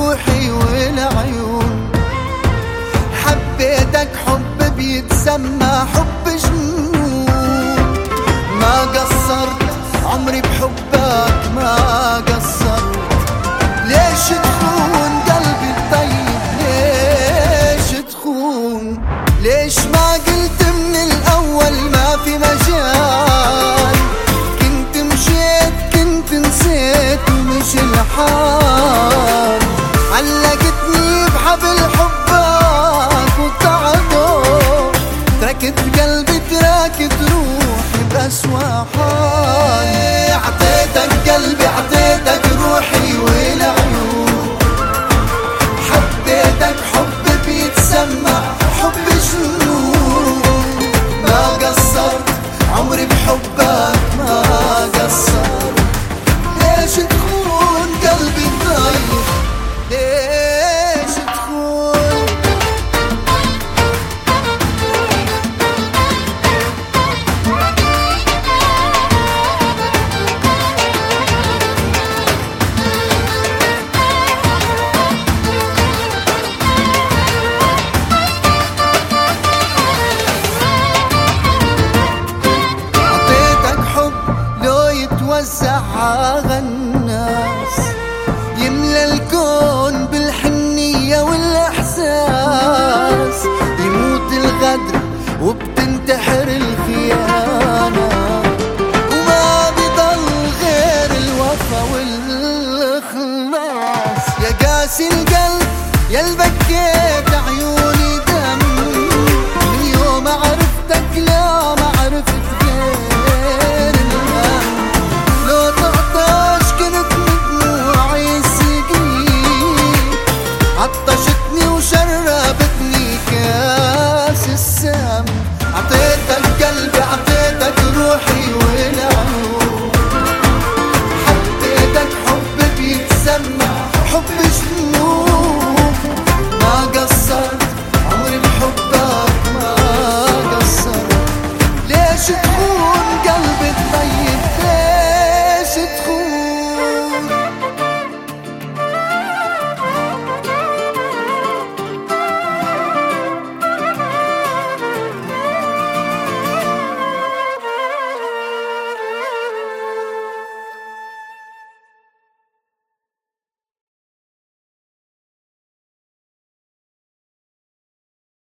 روحي والعيون. حبيتك حب بيتسمى حب جنون. ما قصرت عمري بحبك ما قصرت. ليش تخون قلبي الطيب ليش تخون؟ ليش ما قلت من الأول ما في مجال؟ كنت مشيت كنت نسيت ومش الحال. علقتني بحبل حبك وقطعته. تركت قلبي تركت روحي بأسوأ حال. عطيتك قلبي عطيتك روحي والعيون. حبيتك حب بيتسمى حب جنون. ما قصرت عمري بحبك ما قصرت. ليش تخون قلبي الطيب ليش تخون؟ عطيتك حب لو يتوزع غنى.